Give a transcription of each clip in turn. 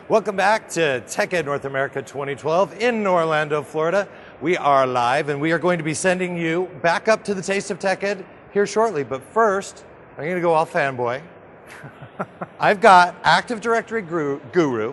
Welcome back to TechEd North America 2012 in Orlando, Florida. We are live and we are going to be sending you back up to the Taste of TechEd here shortly. But first, I'm going to go all fanboy. I've got Active Directory Guru.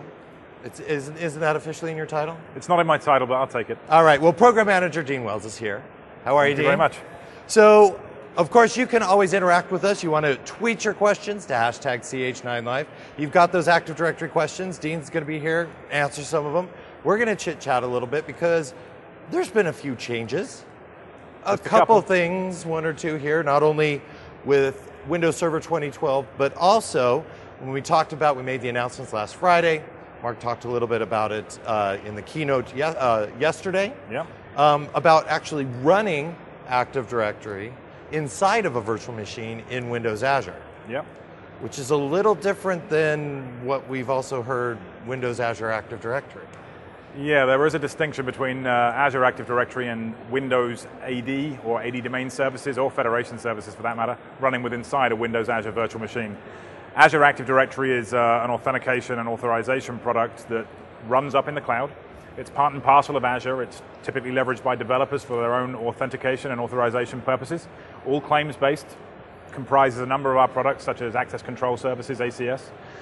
Isn't that officially in your title? It's not in my title, but I'll take it. All right, well, Program Manager Dean Wells is here. How are you, Dean? Thank you very much. So, of course, you can always interact with us. You want to tweet your questions to hashtag CH9Live. You've got those Active Directory questions. Dean's going to be here, answer some of them. We're going to chit-chat a little bit because there's been a few changes. A couple things, one or two here, not only with Windows Server 2012, but also when we made the announcements last Friday. Mark talked a little bit about it in the keynote yesterday. Yeah. About actually running Active Directory inside of a virtual machine in Windows Azure. Yep. Which is a little different than what we've also heard Windows Azure Active Directory. Yeah, there is a distinction between Azure Active Directory and Windows AD or AD Domain Services or Federation Services for that matter, running inside a Windows Azure virtual machine. Azure Active Directory is an authentication and authorization product that runs up in the cloud. It's part and parcel of Azure. It's typically leveraged by developers for their own authentication and authorization purposes. All claims-based, comprises a number of our products such as Access Control Services, ACS.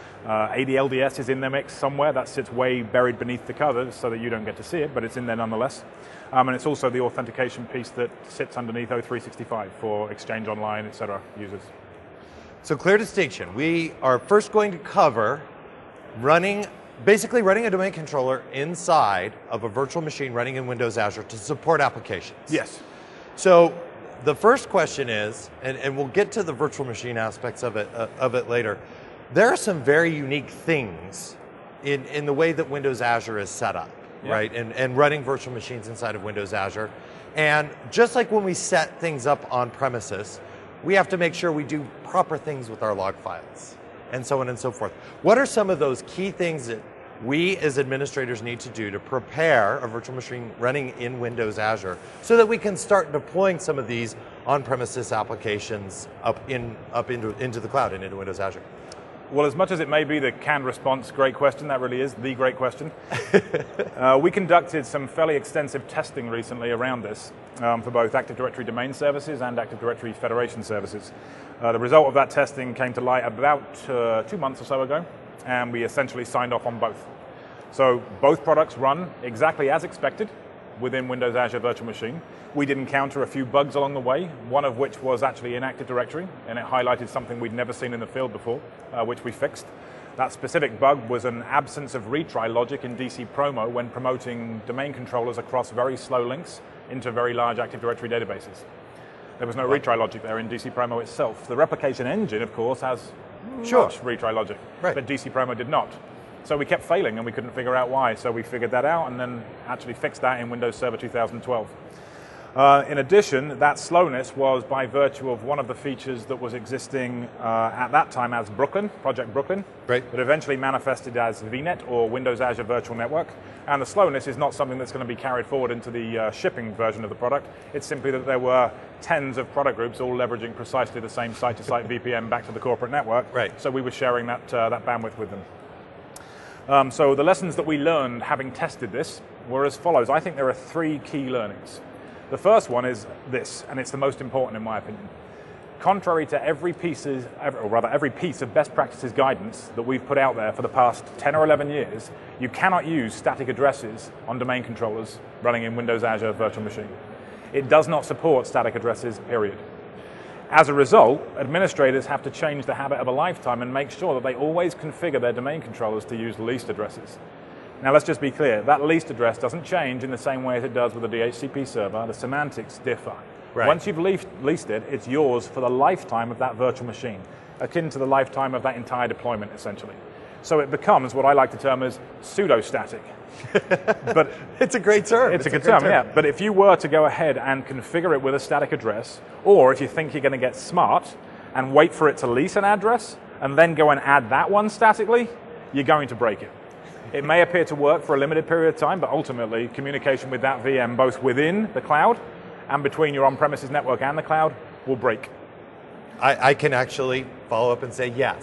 ADLDS is in the mix somewhere. That sits way buried beneath the covers so that you don't get to see it, but it's in there nonetheless. And it's also the authentication piece that sits underneath O365 for Exchange Online, etc. users. So clear distinction. We are first going to cover basically running a domain controller inside of a virtual machine running in Windows Azure to support applications. Yes. So the first question is, and we'll get to the virtual machine aspects of it later, there are some very unique things in the way that Windows Azure is set up, right? And running virtual machines inside of Windows Azure. And just like when we set things up on premises, we have to make sure we do proper things with our log files, and so on and so forth. What are some of those key things that we as administrators need to do to prepare a virtual machine running in Windows Azure so that we can start deploying some of these on-premises applications into the cloud and into Windows Azure? Well, as much as it may be the canned response, great question, that really is the great question. We conducted some fairly extensive testing recently around this for both Active Directory Domain Services and Active Directory Federation Services. The result of that testing came to light about 2 months or so ago, and we essentially signed off on both. So both products run exactly as expected within Windows Azure Virtual Machine. We did encounter a few bugs along the way, one of which was actually in Active Directory, and it highlighted something we'd never seen in the field before, which we fixed. That specific bug was an absence of retry logic in DC Promo when promoting domain controllers across very slow links into very large Active Directory databases. There was no retry logic there in DC Promo itself. The replication engine, of course, has much retry logic, but DC Promo did not. So we kept failing and we couldn't figure out why. So we figured that out and then actually fixed that in Windows Server 2012. In addition, that slowness was by virtue of one of the features that was existing at that time as Brooklyn, Project Brooklyn, but eventually manifested as VNet or Windows Azure Virtual Network. And the slowness is not something that's going to be carried forward into the shipping version of the product. It's simply that there were tens of product groups all leveraging precisely the same site-to-site VPN back to the corporate network. So we were sharing that bandwidth with them. So the lessons that we learned having tested this were as follows. I think there are 3 key learnings. The first one is this, and it's the most important in my opinion. Contrary to every piece of best practices guidance that we've put out there for the past 10 or 11 years, you cannot use static addresses on domain controllers running in Windows Azure Virtual Machine. It does not support static addresses, period. As a result, administrators have to change the habit of a lifetime and make sure that they always configure their domain controllers to use leased addresses. Now let's just be clear, that leased address doesn't change in the same way as it does with a DHCP server. The semantics differ. Once you've leased it, it's yours for the lifetime of that virtual machine, akin to the lifetime of that entire deployment, essentially. So it becomes what I like to term as pseudo-static. But it's a great term. It's a good term, yeah. But if you were to go ahead and configure it with a static address, or if you think you're going to get smart and wait for it to lease an address and then go and add that one statically, you're going to break it. It may appear to work for a limited period of time, but ultimately communication with that VM, both within the cloud and between your on-premises network and the cloud, will break. I can actually follow up and say yes.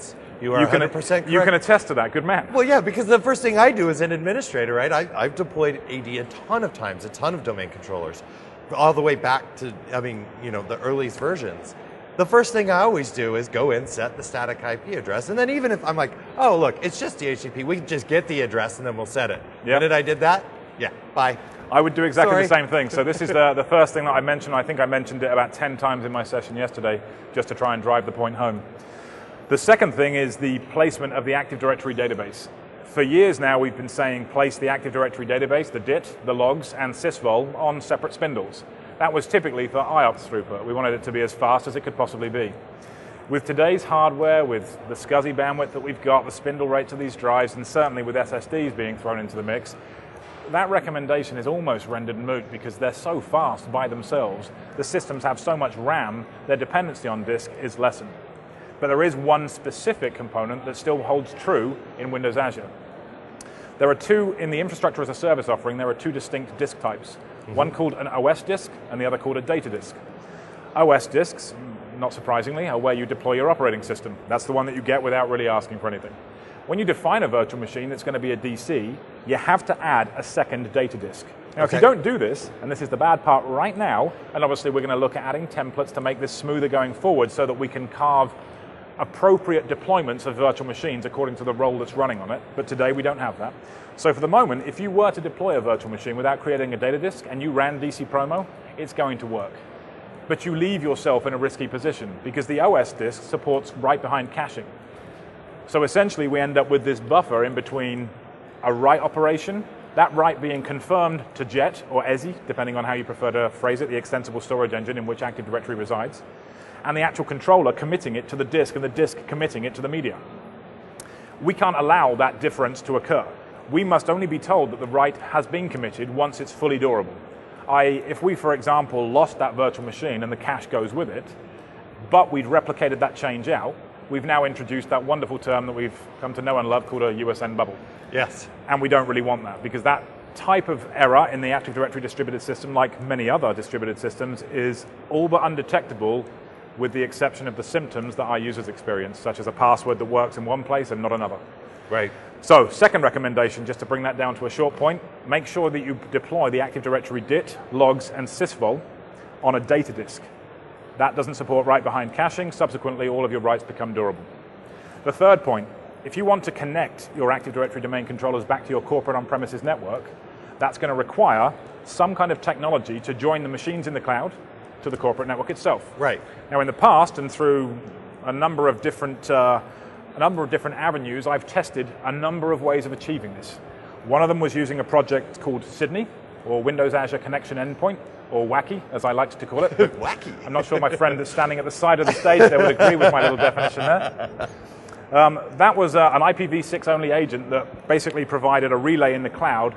You are 100% correct. You can attest to that. Good man. Well, yeah, because the first thing I do as an administrator, right? I've deployed AD a ton of times, a ton of domain controllers, all the way back to, the earliest versions. The first thing I always do is go in, set the static IP address, and then even if I'm like, oh, look, it's just DHCP, we can just get the address and then we'll set it. Yep. And then I did that, yeah, bye. I would do exactly Sorry. the same thing. So this is the first thing that I mentioned. I think I mentioned it about 10 times in my session yesterday, just to try and drive the point home. The second thing is the placement of the Active Directory database. For years now, we've been saying place the Active Directory database, the DIT, the logs, and sysvol on separate spindles. That was typically for IOPS throughput. We wanted it to be as fast as it could possibly be. With today's hardware, with the SCSI bandwidth that we've got, the spindle rates of these drives, and certainly with SSDs being thrown into the mix, that recommendation is almost rendered moot because they're so fast by themselves. The systems have so much RAM, their dependency on disk is lessened. But there is one specific component that still holds true in Windows Azure. There are two, in the infrastructure as a service offering, there are two distinct disk types. Mm-hmm. One called an OS disk and the other called a data disk. OS disks, not surprisingly, are where you deploy your operating system. That's the one that you get without really asking for anything. When you define a virtual machine that's going to be a DC, you have to add a second data disk. Now, if you don't do this, and this is the bad part right now, and obviously we're going to look at adding templates to make this smoother going forward so that we can carve appropriate deployments of virtual machines according to the role that's running on it, but today we don't have that. So for the moment, if you were to deploy a virtual machine without creating a data disk and you ran DC Promo, it's going to work. But you leave yourself in a risky position because the OS disk supports right behind caching. So essentially we end up with this buffer in between a write operation, that write being confirmed to JET or ESI, depending on how you prefer to phrase it, the extensible storage engine in which Active Directory resides, and the actual controller committing it to the disk and the disk committing it to the media. We can't allow that difference to occur. We must only be told that the write has been committed once it's fully durable. If we, for example, lost that virtual machine and the cache goes with it, but we'd replicated that change out, we've now introduced that wonderful term that we've come to know and love called a USN bubble. Yes. And we don't really want that because that type of error in the Active Directory distributed system, like many other distributed systems, is all but undetectable with the exception of the symptoms that our users experience, such as a password that works in one place and not another. Right. So, second recommendation, just to bring that down to a short point, make sure that you deploy the Active Directory DIT, logs, and sysvol on a data disk. That doesn't support right behind caching, subsequently all of your writes become durable. The third point, if you want to connect your Active Directory domain controllers back to your corporate on-premises network, that's going to require some kind of technology to join the machines in the cloud to the corporate network itself. Right. Now in the past and through a number of different avenues, I've tested a number of ways of achieving this. One of them was using a project called Sydney, or Windows Azure Connection Endpoint, or WACI, as I like to call it. WACI. I'm not sure my friend that's standing at the side of the stage there would agree with my little definition there. That was an IPv6 only agent that basically provided a relay in the cloud.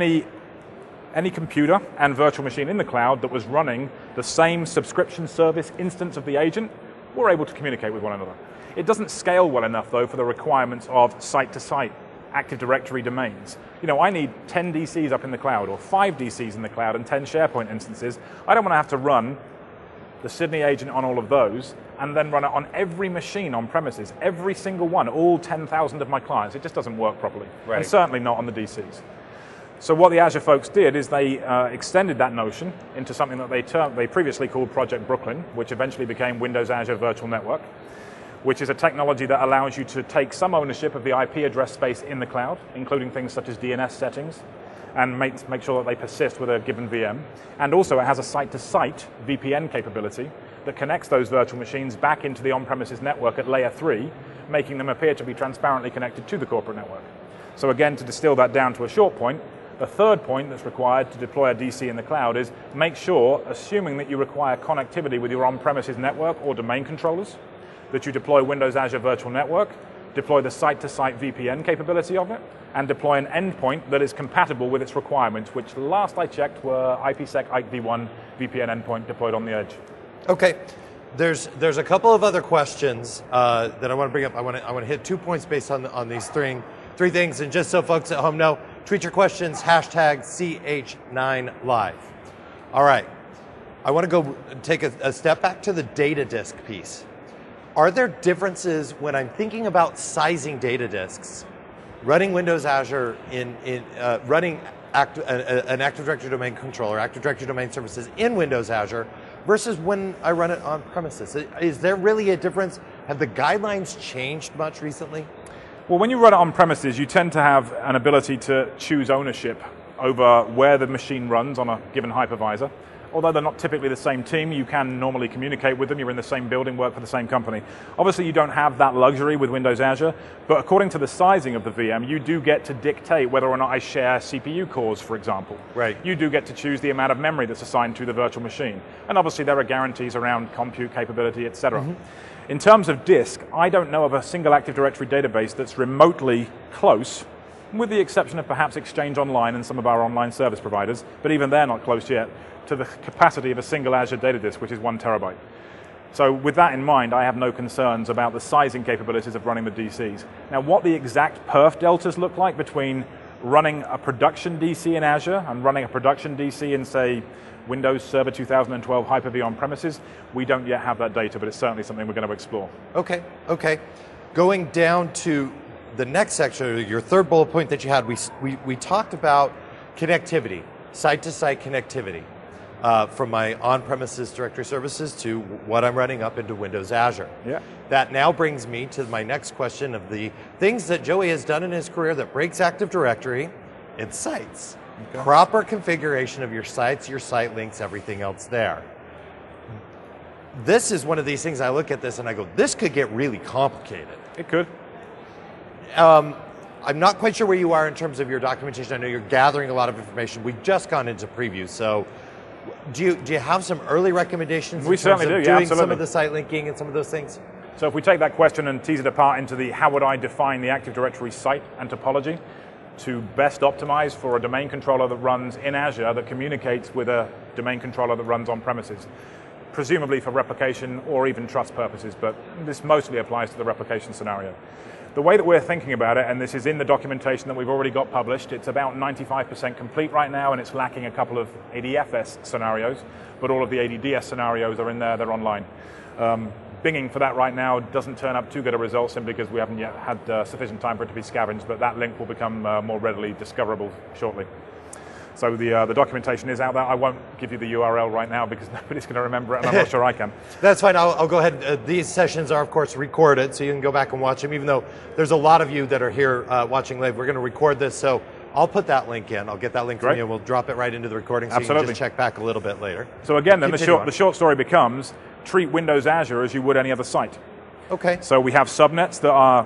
Any computer and virtual machine in the cloud that was running the same subscription service instance of the agent were able to communicate with one another. It doesn't scale well enough, though, for the requirements of site-to-site Active Directory domains. I need 10 DCs up in the cloud, or 5 DCs in the cloud, and 10 SharePoint instances. I don't want to have to run the Sydney agent on all of those, and then run it on every machine on premises, every single one, all 10,000 of my clients. It just doesn't work properly, right. And certainly not on the DCs. So what the Azure folks did is they extended that notion into something that they previously called Project Brooklyn, which eventually became Windows Azure Virtual Network, which is a technology that allows you to take some ownership of the IP address space in the cloud, including things such as DNS settings, and make sure that they persist with a given VM. And also it has a site-to-site VPN capability that connects those virtual machines back into the on-premises network at layer 3, making them appear to be transparently connected to the corporate network. So again, to distill that down to a short point, the third point that's required to deploy a DC in the cloud is make sure, assuming that you require connectivity with your on-premises network or domain controllers, that you deploy Windows Azure Virtual Network, deploy the site-to-site VPN capability of it, and deploy an endpoint that is compatible with its requirements, which last I checked were IPsec IPv1 VPN endpoint deployed on the edge. Okay. There's a couple of other questions that I want to bring up. I want to hit 2 points based on these three things, and just so folks at home know, tweet your questions, hashtag #CH9Live. All right. I want to go take a step back to the data disk piece. Are there differences when I'm thinking about sizing data disks, running Windows Azure running an Active Directory domain controller, Active Directory domain services in Windows Azure, versus when I run it on premises? Is there really a difference? Have the guidelines changed much recently? Well, when you run it on premises, you tend to have an ability to choose ownership over where the machine runs on a given hypervisor. Although they're not typically the same team, you can normally communicate with them. You're in the same building, work for the same company. Obviously, you don't have that luxury with Windows Azure, but according to the sizing of the VM, you do get to dictate whether or not I share CPU cores, for example. Right. You do get to choose the amount of memory that's assigned to the virtual machine. And obviously, there are guarantees around compute capability, etc. In terms of disk, I don't know of a single Active Directory database that's remotely close, with the exception of perhaps Exchange Online and some of our online service providers, but even they're not close yet to the capacity of a single Azure data disk, which is 1 terabyte. So with that in mind, I have no concerns about the sizing capabilities of running the DCs. Now, what the exact perf deltas look like between running a production DC in Azure and running a production DC in, say, Windows Server 2012 Hyper-V on premises, we don't yet have that data, but it's certainly something we're going to explore. Okay. Going down to the next section, your third bullet point that you had, we talked about connectivity, site-to-site connectivity, from my on-premises directory services to what I'm running up into Windows Azure. Yeah. That now brings me to my next question of the things that Joey has done in his career that breaks Active Directory in sites. Okay. Proper configuration of your sites, your site links, everything else there. This is one of these things I look at this and I go, this could get really complicated. It could. I'm not quite sure where you are in terms of your documentation. I know you're gathering a lot of information. We've just gone into preview, so do you have some early recommendations we in terms certainly of do, yeah, doing absolutely. some of the site linking and some of those things? So if we take that question and tease it apart into the how would I define the Active Directory site and topology to best optimize for a domain controller that runs in Azure that communicates with a domain controller that runs on premises, presumably for replication or even trust purposes, but this mostly applies to the replication scenario. The way that we're thinking about it, and this is in the documentation that we've already got published, it's about 95% complete right now, and it's lacking a couple of ADFS scenarios, but all of the ADDS scenarios are in there, they're online. Binging for that right now doesn't turn up too good a result simply because we haven't yet had sufficient time for it to be scavenged, but that link will become more readily discoverable shortly. So the documentation is out there. I won't give you the URL right now because nobody's going to remember it, and I'm not sure I can. That's fine. I'll go ahead. These sessions are, of course, recorded, so you can go back and watch them, even though there's a lot of you that are here watching live. We're going to record this, so I'll put that link in. I'll get that link from you, and we'll drop it right into the recording so Absolutely. you can just check back a little bit later. So again, then the short story becomes treat Windows Azure as you would any other site. Okay. So we have subnets that are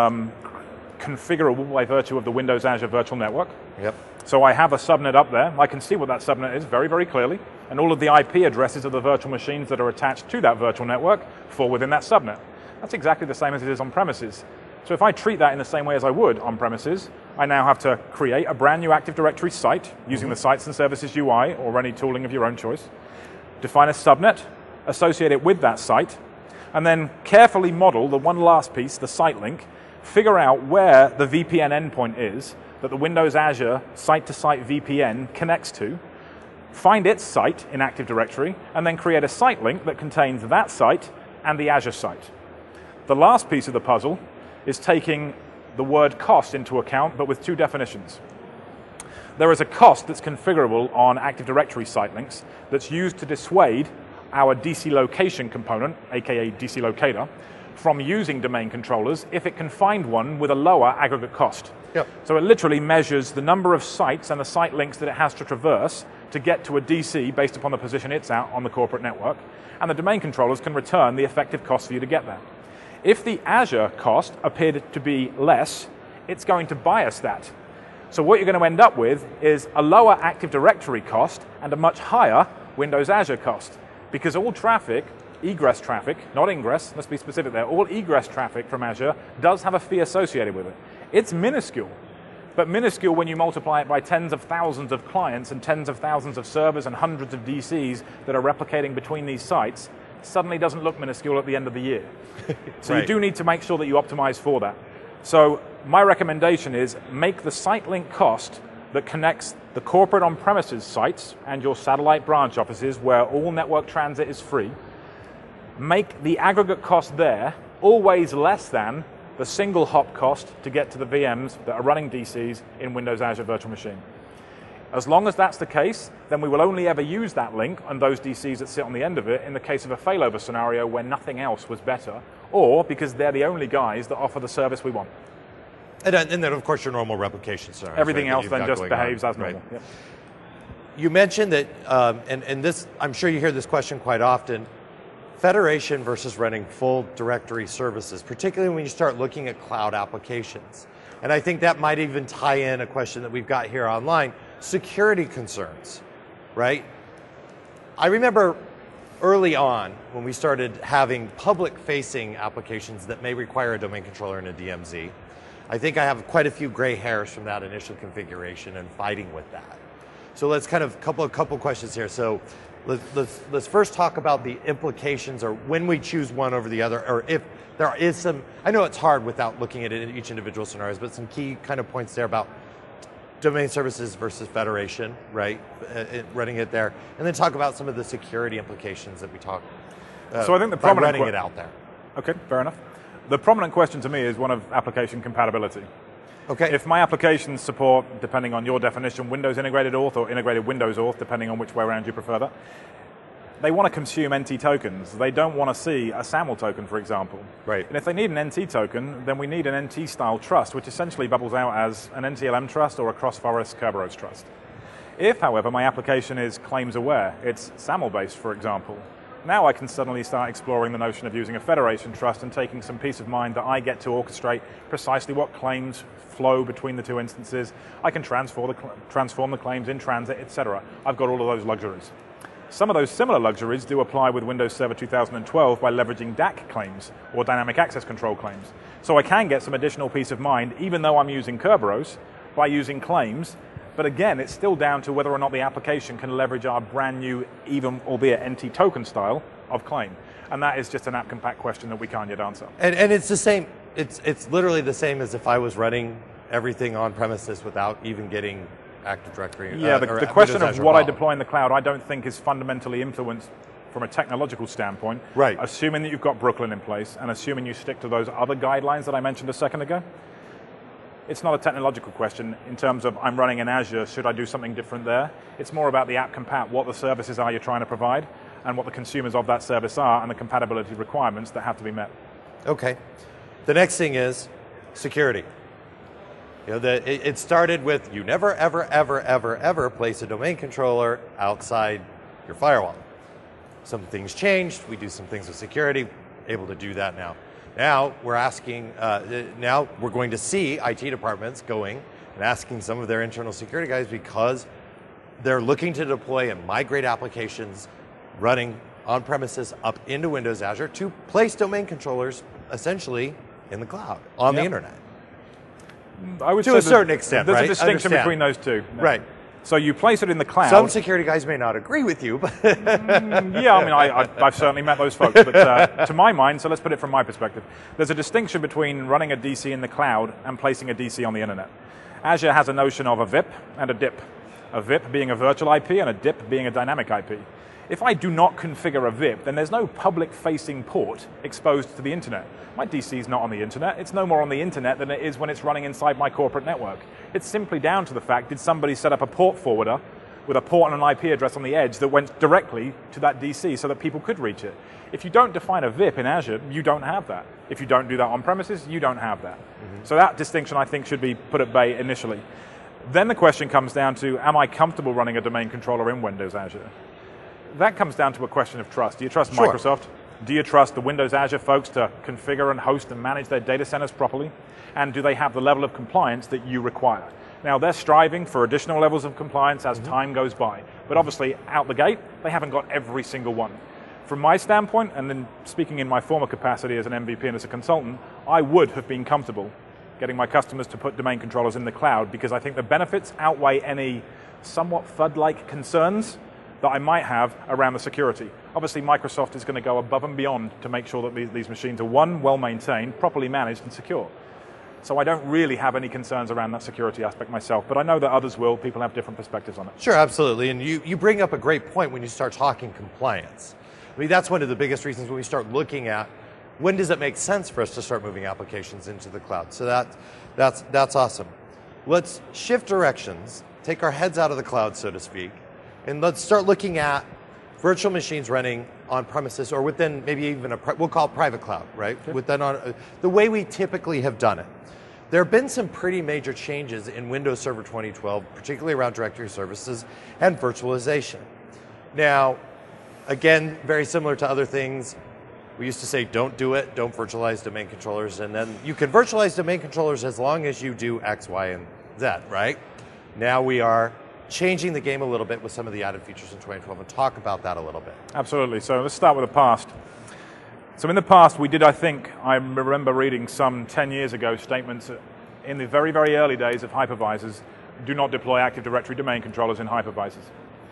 configurable by virtue of the Windows Azure Virtual Network. Yep. So I have a subnet up there. I can see what that subnet is very, very clearly, and all of the IP addresses of the virtual machines that are attached to that virtual network fall within that subnet. That's exactly the same as it is on premises. So if I treat that in the same way as I would on premises, I now have to create a brand new Active Directory site using the Sites and Services UI or any tooling of your own choice, define a subnet, associate it with that site, and then carefully model the one last piece, the site link, figure out where the VPN endpoint is that the Windows Azure site-to-site VPN connects to, find its site in Active Directory, and then create a site link that contains that site and the Azure site. The last piece of the puzzle is taking the word cost into account, but with two definitions. There is a cost that's configurable on Active Directory site links that's used to dissuade our DC location component, aka DC locator, from using domain controllers if it can find one with a lower aggregate cost. Yep. So it literally measures the number of sites and the site links that it has to traverse to get to a DC based upon the position it's at on the corporate network, and the domain controllers can return the effective cost for you to get there. If the Azure cost appeared to be less, it's going to bias that. So what you're going to end up with is a lower Active Directory cost and a much higher Windows Azure cost, because all traffic, egress traffic, not ingress, let's be specific there, all egress traffic from Azure does have a fee associated with it. It's minuscule, but minuscule when you multiply it by tens of thousands of clients and tens of thousands of servers and hundreds of DCs that are replicating between these sites, suddenly doesn't look minuscule at the end of the year. So Right. You do need to make sure that you optimize for that. So my recommendation is make the site link cost that connects the corporate on-premises sites and your satellite branch offices where all network transit is free, make the aggregate cost there always less than the single hop cost to get to the VMs that are running DCs in Windows Azure Virtual Machine. As long as that's the case, then we will only ever use that link and those DCs that sit on the end of it in the case of a failover scenario where nothing else was better, or because they're the only guys that offer the service we want. And then, of course, your normal replication scenario. Everything else then just behaves as normal. Right. Yep. You mentioned that, and this, I'm sure you hear this question quite often, federation versus running full directory services, particularly when you start looking at cloud applications. And I think that might even tie in a question that we've got here online, security concerns, right? I remember early on when we started having public-facing applications that may require a domain controller and a DMZ. I think I have quite a few gray hairs from that initial configuration and fighting with that. So let's kind of couple questions here. So let's first talk about the implications, or when we choose one over the other, or if there is some. I know it's hard without looking at it in each individual scenarios, but some key kind of points there about domain services versus federation, right? Running it there, and then talk about some of the security implications that we talk. So I think the prominent running it out there. Okay, fair enough. The prominent question to me is one of application compatibility. Okay. If my applications support, depending on your definition, Windows Integrated Auth or Integrated Windows Auth, depending on which way around you prefer that, they want to consume NT tokens. They don't want to see a SAML token, for example. Right. And if they need an NT token, then we need an NT-style trust, which essentially bubbles out as an NTLM trust or a cross-forest Kerberos trust. If, however, my application is claims aware, it's SAML-based, for example, now I can suddenly start exploring the notion of using a federation trust and taking some peace of mind that I get to orchestrate precisely what claims flow between the two instances. I can transform the claims in transit, etc. I've got all of those luxuries. Some of those similar luxuries do apply with Windows Server 2012 by leveraging DAC claims or dynamic access control claims. So I can get some additional peace of mind, even though I'm using Kerberos, by using claims. But again, it's still down to whether or not the application can leverage our brand new, even albeit NT token style of claim. And that is just an app compat question that we can't yet answer. And it's the same, it's literally the same as if I was running everything on premises without even getting Active Directory. Yeah, the question of what I deploy in the cloud, I don't think is fundamentally influenced from a technological standpoint. Right. Assuming that you've got Brooklyn in place and assuming you stick to those other guidelines that I mentioned a second ago. It's not a technological question in terms of I'm running in Azure, should I do something different there? It's more about the app compat, what the services are you're trying to provide, and what the consumers of that service are, and the compatibility requirements that have to be met. Okay. The next thing is security. You know, it started with you never, ever, ever, ever, ever place a domain controller outside your firewall. Some things changed. We do some things with security, able to do that now. Now we're asking, now we're going to see IT departments going and asking some of their internal security guys, because they're looking to deploy and migrate applications running on premises up into Windows Azure to place domain controllers essentially in the cloud, on the internet. I would to a certain extent, there's right? a distinction between those two. Right. So you place it in the cloud. Some security guys may not agree with you, but yeah, I mean, I've certainly met those folks. But to my mind, so let's put it from my perspective, there's a distinction between running a DC in the cloud and placing a DC on the internet. Azure has a notion of a VIP and a DIP. A VIP being a virtual IP and a DIP being a dynamic IP. If I do not configure a VIP, then there's no public-facing port exposed to the internet. My DC is not on the internet. It's no more on the internet than it is when it's running inside my corporate network. It's simply down to the fact, did somebody set up a port forwarder with a port and an IP address on the edge that went directly to that DC so that people could reach it? If you don't define a VIP in Azure, you don't have that. If you don't do that on premises, you don't have that. So that distinction, I think, should be put at bay initially. Then the question comes down to, am I comfortable running a domain controller in Windows Azure? That comes down to a question of trust. Do you trust Microsoft? Do you trust the Windows Azure folks to configure and host and manage their data centers properly? And do they have the level of compliance that you require? Now, they're striving for additional levels of compliance as time goes by. But obviously, out the gate, they haven't got every single one. From my standpoint, and then speaking in my former capacity as an MVP and as a consultant, I would have been comfortable getting my customers to put domain controllers in the cloud, because I think the benefits outweigh any somewhat FUD-like concerns that I might have around the security. Obviously, Microsoft is going to go above and beyond to make sure that these machines are, one, well-maintained, properly managed, and secure. So I don't really have any concerns around that security aspect myself, but I know that others will. People have different perspectives on it. Sure, absolutely. And you bring up a great point when you start talking compliance. I mean, that's one of the biggest reasons when we start looking at when does it make sense for us to start moving applications into the cloud. So that's awesome. Let's shift directions, take our heads out of the cloud, so to speak, and let's start looking at virtual machines running on premises or within maybe even we'll call it private cloud, right? Okay. Within the way we typically have done it. There have been some pretty major changes in Windows Server 2012, particularly around directory services and virtualization. Now, again, very similar to other things, we used to say don't do it, don't virtualize domain controllers, and then you can virtualize domain controllers as long as you do X, Y, and Z, right? Now we are changing the game a little bit with some of the added features in 2012 and talk about that a little bit. Absolutely. So let's start with the past. So in the past, we did, I remember reading some 10 years ago statements in the very, very early days of hypervisors, do not deploy Active Directory domain controllers in hypervisors.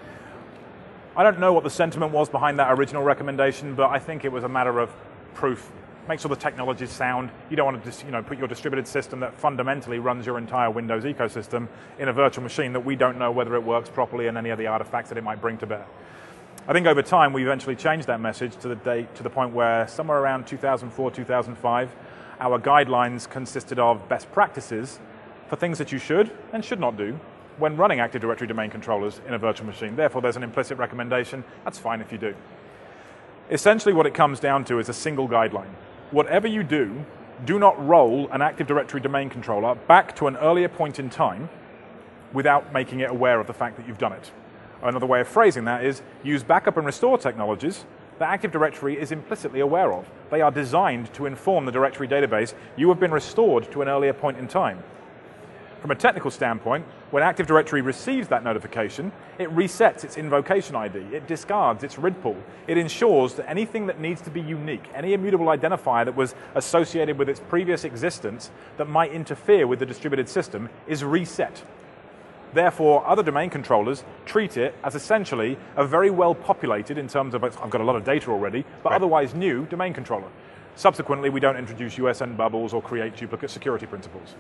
I don't know what the sentiment was behind that original recommendation, but I think it was a matter of proof. Make sure the technology is sound. You don't want to put your distributed system that fundamentally runs your entire Windows ecosystem in a virtual machine that we don't know whether it works properly and any of the artifacts that it might bring to bear. I think over time we eventually changed that message to the point where somewhere around 2004, 2005, our guidelines consisted of best practices for things that you should and should not do when running Active Directory domain controllers in a virtual machine. Therefore, there's an implicit recommendation. That's fine if you do. Essentially, what it comes down to is a single guideline. Whatever you do, do not roll an Active Directory domain controller back to an earlier point in time without making it aware of the fact that you've done it. Another way of phrasing that is use backup and restore technologies that Active Directory is implicitly aware of. They are designed to inform the directory database you have been restored to an earlier point in time. From a technical standpoint, when Active Directory receives that notification, it resets its invocation ID, it discards its RID pool, it ensures that anything that needs to be unique, any immutable identifier that was associated with its previous existence that might interfere with the distributed system is reset. Therefore, other domain controllers treat it as essentially a very well populated, in terms of I've got a lot of data already, but otherwise new domain controller. Subsequently, we don't introduce USN bubbles or create duplicate security principals.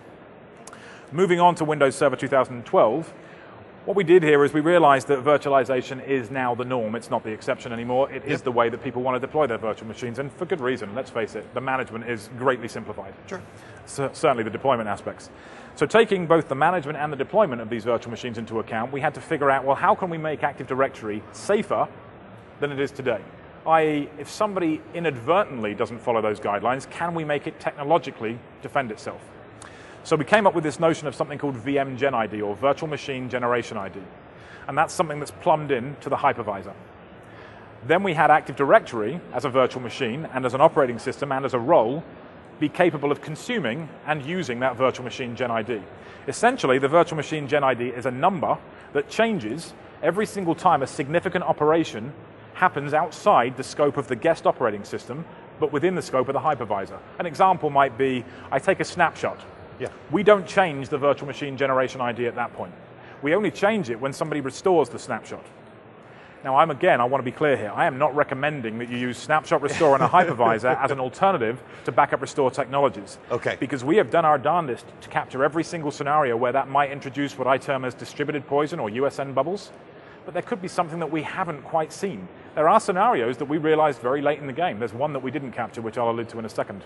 Moving on to Windows Server 2012, what we did here is we realized that virtualization is now the norm. It's not the exception anymore. It is the way that people want to deploy their virtual machines, and for good reason. Let's face it, the management is greatly simplified. Sure. Certainly the deployment aspects. So taking both the management and the deployment of these virtual machines into account, we had to figure out, well, how can we make Active Directory safer than it is today? I.e., if somebody inadvertently doesn't follow those guidelines, can we make it technologically defend itself? So we came up with this notion of something called VM Gen ID, or Virtual Machine Generation ID. And that's something that's plumbed in to the hypervisor. Then we had Active Directory as a virtual machine and as an operating system and as a role be capable of consuming and using that Virtual Machine Gen ID. Essentially, the Virtual Machine Gen ID is a number that changes every single time a significant operation happens outside the scope of the guest operating system, but within the scope of the hypervisor. An example might be, I take a snapshot. Yeah. We don't change the Virtual Machine Generation ID at that point. We only change it when somebody restores the snapshot. Now, I want to be clear here. I am not recommending that you use Snapshot Restore in a hypervisor as an alternative to backup restore technologies. Okay. Because we have done our darndest to capture every single scenario where that might introduce what I term as distributed poison or USN bubbles. But there could be something that we haven't quite seen. There are scenarios that we realized very late in the game. There's one that we didn't capture, which I'll allude to in a second.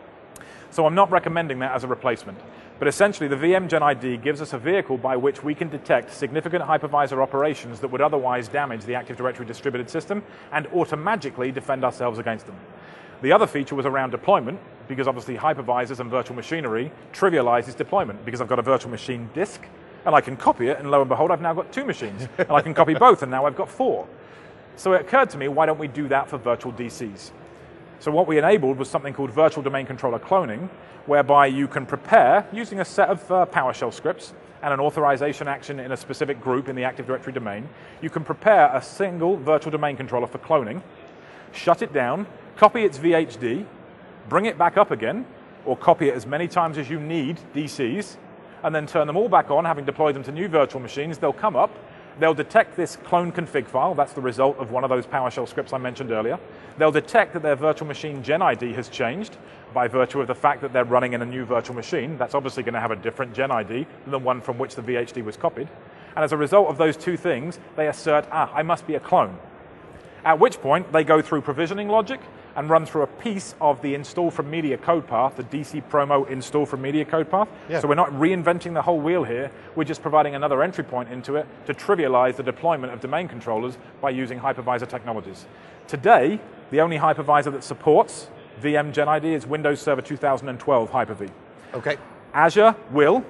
So I'm not recommending that as a replacement. But essentially, the VM Gen ID gives us a vehicle by which we can detect significant hypervisor operations that would otherwise damage the Active Directory distributed system and automatically defend ourselves against them. The other feature was around deployment, because obviously hypervisors and virtual machinery trivializes deployment, because I've got a virtual machine disk, and I can copy it, and lo and behold, I've now got 2 machines. And I can copy both, and now I've got 4. So it occurred to me, why don't we do that for virtual DCs? So what we enabled was something called Virtual Domain Controller Cloning, whereby you can prepare, using a set of PowerShell scripts and an authorization action in a specific group in the Active Directory domain, you can prepare a single virtual domain controller for cloning, shut it down, copy its VHD, bring it back up again, or copy it as many times as you need DCs, and then turn them all back on, having deployed them to new virtual machines. They'll come up, they'll detect this clone config file, that's the result of one of those PowerShell scripts I mentioned earlier. They'll detect that their Virtual Machine Gen ID has changed by virtue of the fact that they're running in a new virtual machine. That's obviously going to have a different Gen ID than the one from which the VHD was copied. And as a result of those two things, they assert, I must be a clone. At which point, they go through provisioning logic and run through a piece of the install from media code path, the DC promo install from media code path. Yeah. So we're not reinventing the whole wheel here, we're just providing another entry point into it to trivialize the deployment of domain controllers by using hypervisor technologies. Today, the only hypervisor that supports VM Gen ID is Windows Server 2012 Hyper-V. Okay. Azure will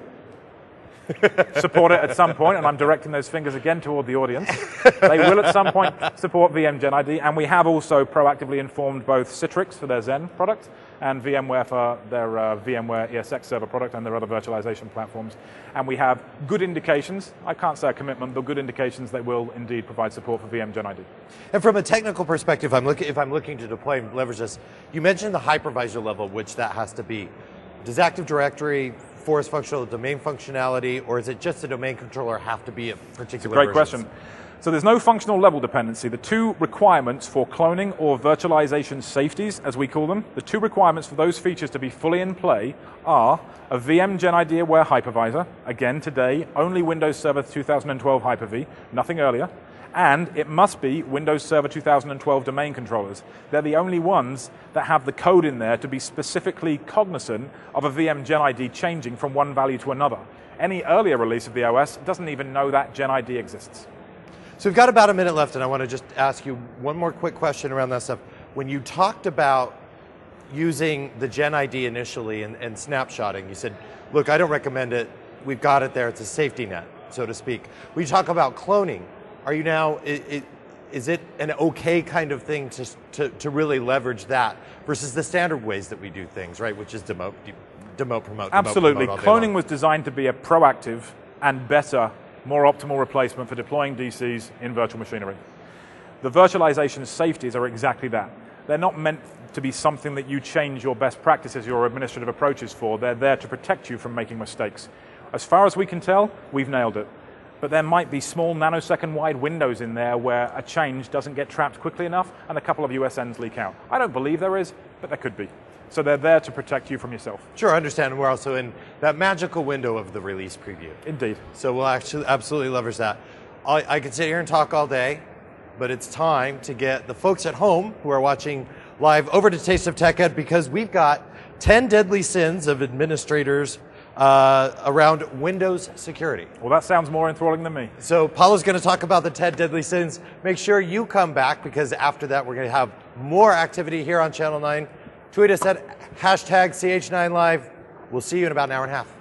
support it at some point, and I'm directing those fingers again toward the audience. They will at some point support VM Gen ID, and we have also proactively informed both Citrix for their Zen product and VMware for their VMware ESX server product and their other virtualization platforms. And we have good indications, I can't say a commitment, but good indications they will indeed provide support for VM Gen ID. And from a technical perspective, if I'm looking to deploy and leverage this, you mentioned the hypervisor level, which that has to be. Does Active Directory, force functional domain functionality, or is it just a domain controller have to be a particular Great question. So there's no functional level dependency. The two requirements for cloning or virtualization safeties, as we call them, the two requirements for those features to be fully in play are a VM Gen ID aware hypervisor, again today, only Windows Server 2012 Hyper-V, nothing earlier, and it must be Windows Server 2012 domain controllers. They're the only ones that have the code in there to be specifically cognizant of a VM Gen ID changing from one value to another. Any earlier release of the OS doesn't even know that Gen ID exists. So we've got about a minute left, and I want to just ask you one more quick question around that stuff. When you talked about using the Gen ID initially and snapshotting, you said, look, I don't recommend it. We've got it there. It's a safety net, so to speak. When you talk about cloning, are you now, is it an okay kind of thing to really leverage that versus the standard ways that we do things, right? Which is demote, promote. Absolutely. Demote, promote Cloning was designed to be a proactive and better, more optimal replacement for deploying DCs in virtual machinery. The virtualization safeties are exactly that. They're not meant to be something that you change your best practices, your administrative approaches for. They're there to protect you from making mistakes. As far as we can tell, we've nailed it. But there might be small nanosecond wide windows in there where a change doesn't get trapped quickly enough and a couple of USNs leak out. I don't believe there is, but there could be. So they're there to protect you from yourself. Sure, I understand. And we're also in that magical window of the release preview. Indeed. So we'll actually absolutely leverage that. I could sit here and talk all day, but it's time to get the folks at home who are watching live over to Taste of Tech Ed, because we've got 10 deadly sins of administrators around Windows security. Well, that sounds more enthralling than me. So Paulo's going to talk about the 10 deadly sins. Make sure you come back, because after that we're going to have more activity here on Channel 9. Tweet us at #CH9Live. We'll see you in about an hour and a half.